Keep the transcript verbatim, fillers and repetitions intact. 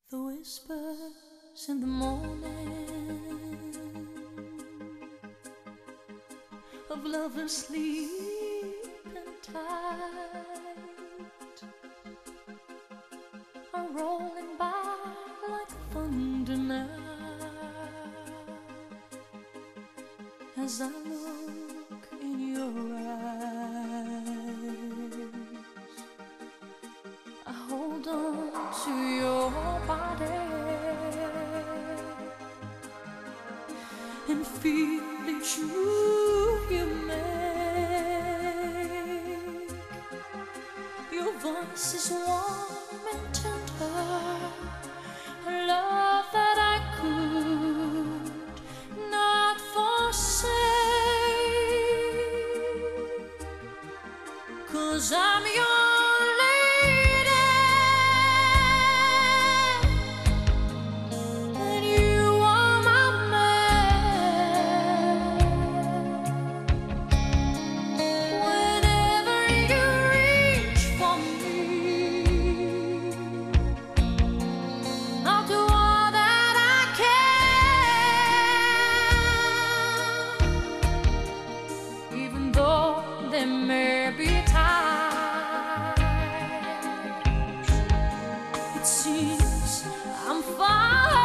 The whispers in the morning of lovers sleeping tight are rolling by like thunder now. As I look in your eyes, I hold on to your body and feel each move you make. Your voice is warm and tender, a love that I could not forsake, 'cause I'm your lady and you are my man. Whenever you reach for me, I'll do all that I can, even though there may be times it seems I'm far